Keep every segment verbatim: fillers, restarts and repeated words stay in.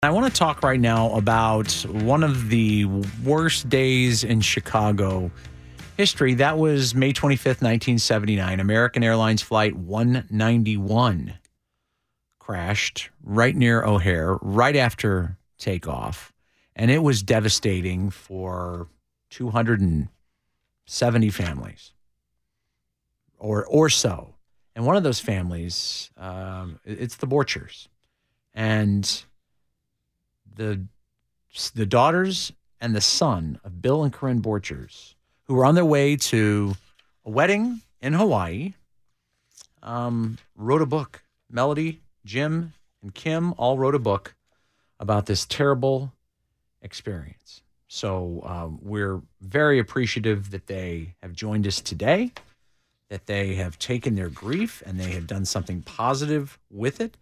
I want to talk right now about one of the worst days in Chicago history. That was May twenty-fifth, nineteen seventy-nine. American Airlines Flight one ninety-one crashed right near O'Hare, right after takeoff. And it was devastating for two hundred seventy families or, or so. And one of those families, um, it's the Borchers. And the the daughters and the son of Bill and Corinne Borchers, who were on their way to a wedding in Hawaii, um, wrote a book. Melody, Jim, and Kim all wrote a book about this terrible experience. So um, we're very appreciative that they have joined us today, that they have taken their grief and they have done something positive with it.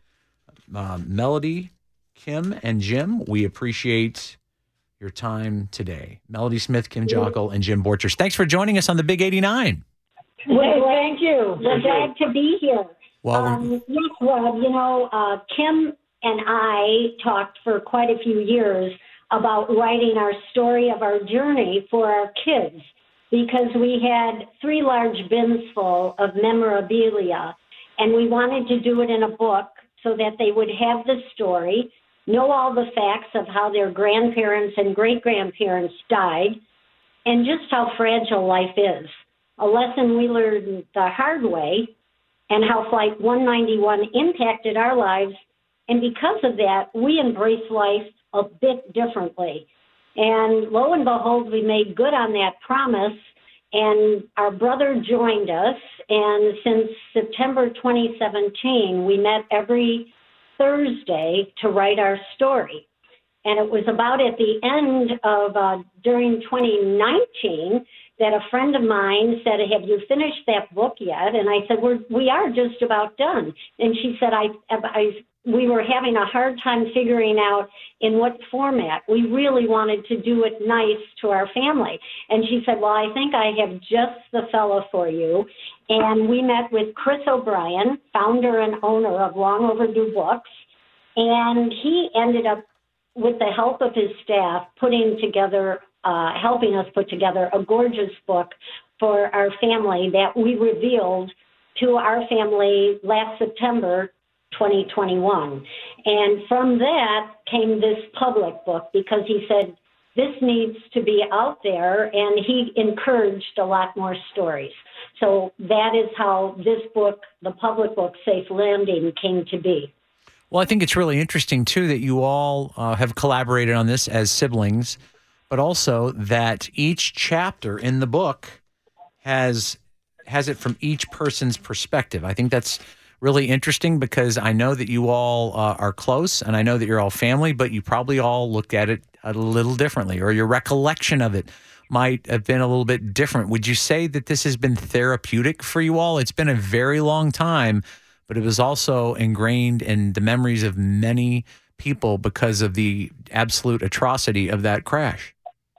Uh, Melody, Kim, and Jim, we appreciate your time today. Melody Smith, Kim Jockel, and Jim Borchers. Thanks for joining us on the Big eighty-nine. Well, thank you. We're glad to be here. Well, um, yes, Rob, you know, uh, Kim and I talked for quite a few years about writing our story of our journey for our kids because we had three large bins full of memorabilia, and we wanted to do it in a book so that they would have the story, know all the facts of how their grandparents and great-grandparents died, and just how fragile life is. A lesson we learned the hard way, and how Flight one ninety-one impacted our lives. And because of that, we embrace life a bit differently. And lo and behold, we made good on that promise, and our brother joined us. And since September twenty seventeen, we met every Thursday to write our story. And it was about at the end of, uh, during twenty nineteen, that a friend of mine said, have you finished that book yet? And I said, We're, we are just about done. And she said, I, I, we were having a hard time figuring out in what format. We really wanted to do it nice to our family. And she said, well, I think I have just the fellow for you. And we met with Chris O'Brien, founder and owner of Long Overdue Books. And he ended up, with the help of his staff, putting together, uh, helping us put together a gorgeous book for our family that we revealed to our family last September twenty twenty-one. And from that came this public book because he said this needs to be out there, and he encouraged a lot more stories. So that is how this book, the public book, Safe Landing, came to be. Well, I think it's really interesting, too, that you all uh, have collaborated on this as siblings, but also that each chapter in the book has has it from each person's perspective. I think that's really interesting because I know that you all uh, are close, and I know that you're all family, but you probably all looked at it a little differently, or your recollection of it might have been a little bit different. Would you say that this has been therapeutic for you all? It's been a very long time, but it was also ingrained in the memories of many people because of the absolute atrocity of that crash.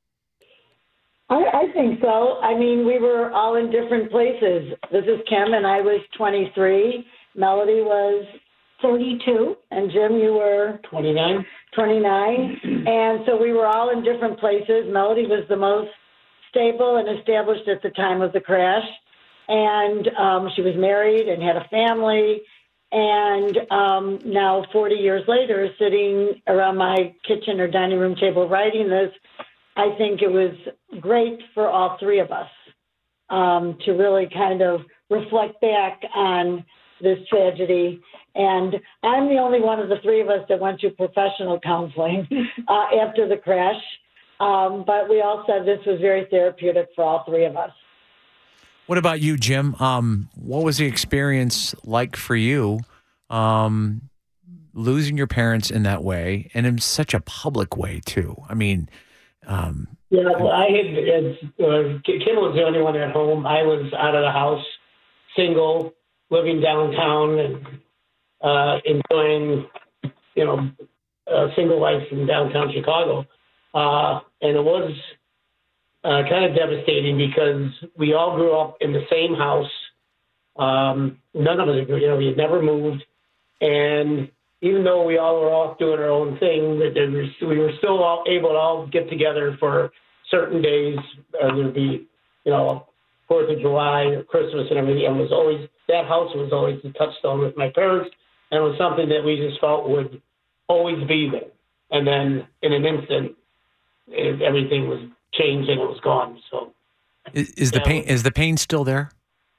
I, I think so. I mean, we were all in different places. This is Kim, and I was twenty-three. Melody was thirty-two. And Jim, you were? twenty-nine. twenty-nine. And so we were all in different places. Melody was the most stable and established at the time of the crash. And um, she was married and had a family. And um, now, forty years later, sitting around my kitchen or dining room table writing this, I think it was great for all three of us um, to really kind of reflect back on this tragedy. And I'm the only one of the three of us that went to professional counseling uh, after the crash. Um, but we all said this was very therapeutic for all three of us. What about you, Jim? Um, what was the experience like for you, um, losing your parents in that way, and in such a public way, too? I mean... Um, yeah, well, I had, uh, Kim was the only one at home. I was out of the house, single, living downtown, and uh, enjoying, you know, a single life in downtown Chicago. Uh, and it was uh, kind of devastating because we all grew up in the same house. Um, none of us, you know, we had never moved. And even though we all were off doing our own thing, that there was, we were still all able to all get together for certain days. Uh, there'd be, you know, Fourth of July or Christmas and everything. And it was always, that house was always the touchstone with my parents, and it was something that we just felt would always be there. And then in an instant, it, everything was changed and it was gone. So, is, is the yeah. pain is the pain still there?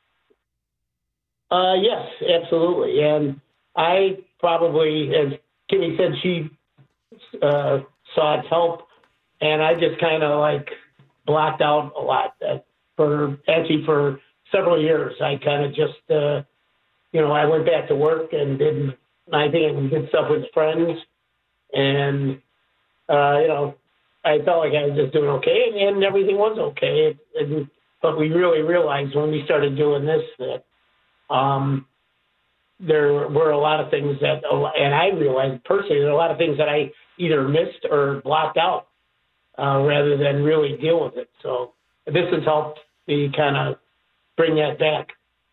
Uh, yes, absolutely. And I probably, as Kimmy said, she uh, sought help, and I just kind of like blocked out a lot. Uh, for actually for several years, I kind of just, uh, you know, I went back to work and did my thing and did stuff with friends, and uh, you know, I felt like I was just doing okay, and, and everything was okay. And, but we really realized when we started doing this that. Um, there were a lot of things that, and I realized personally, there are a lot of things that I either missed or blocked out uh, rather than really deal with it. So this has helped me kind of bring that back.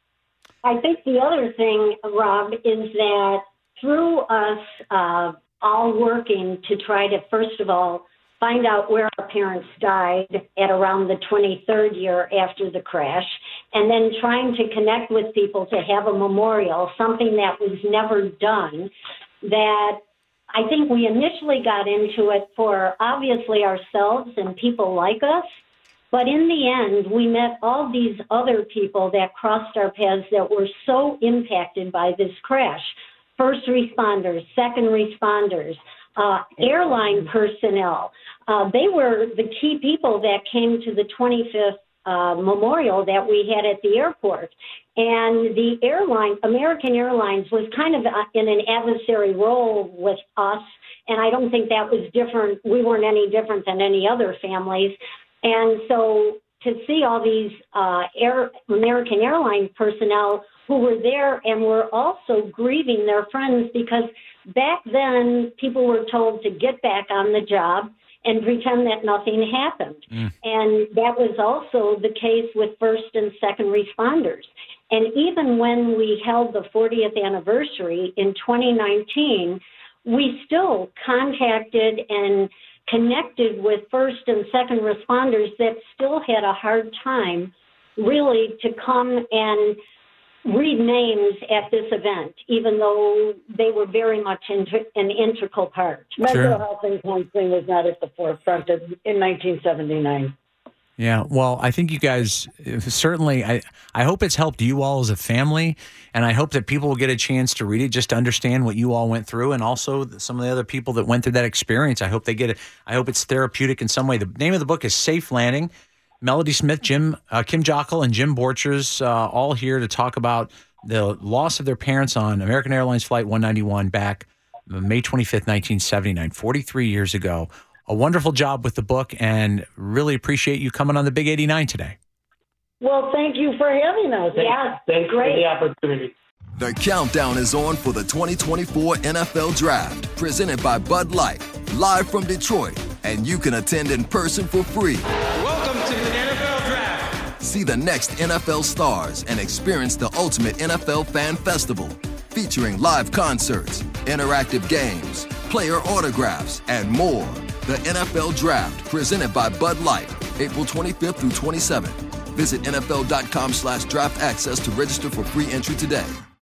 I think the other thing, Rob, is that through us uh, all working to try to, first of all, find out where our parents died at around the twenty-third year after the crash, and then trying to connect with people to have a memorial, something that was never done, that I think we initially got into it for obviously ourselves and people like us, but in the end, we met all these other people that crossed our paths that were so impacted by this crash. First responders, second responders, Uh, airline personnel. Uh, they were the key people that came to the twenty-fifth uh, memorial that we had at the airport. And the airline, American Airlines, was kind of in an adversary role with us, and I don't think that was different. We weren't any different than any other families. And so to see all these uh, Air, American Airlines personnel who were there and were also grieving their friends, because back then people were told to get back on the job and pretend that nothing happened. Mm. And that was also the case with first and second responders. And even when we held the fortieth anniversary in twenty nineteen, we still contacted and connected with first and second responders that still had a hard time really to come and read names at this event, even though they were very much inter- an integral part. Mental Sure. health and counseling was not at the forefront of, in nineteen seventy-nine. Yeah, well, I think you guys certainly, I, I hope it's helped you all as a family, and I hope that people will get a chance to read it just to understand what you all went through, and also some of the other people that went through that experience. I hope they get it. I hope it's therapeutic in some way. The name of the book is Safe Landing. Melody Smith, Jim, uh, Kim Jockel, and Jim Borchers, uh, all here to talk about the loss of their parents on American Airlines Flight one ninety-one back May twenty-fifth, nineteen seventy-nine, forty-three years ago. A wonderful job with the book, and really appreciate you coming on the Big eighty-nine today. Well, thank you for having us. Yeah, Thanks great. for the opportunity. The countdown is on for the twenty twenty-four N F L Draft, presented by Bud Light, live from Detroit, and you can attend in person for free. Welcome to the N F L Draft. See the next N F L stars and experience the ultimate N F L fan festival, featuring live concerts, interactive games, player autographs, and more. The N F L Draft, presented by Bud Light, April twenty-fifth through twenty-seventh. Visit N F L dot com slash draft access to register for free entry today.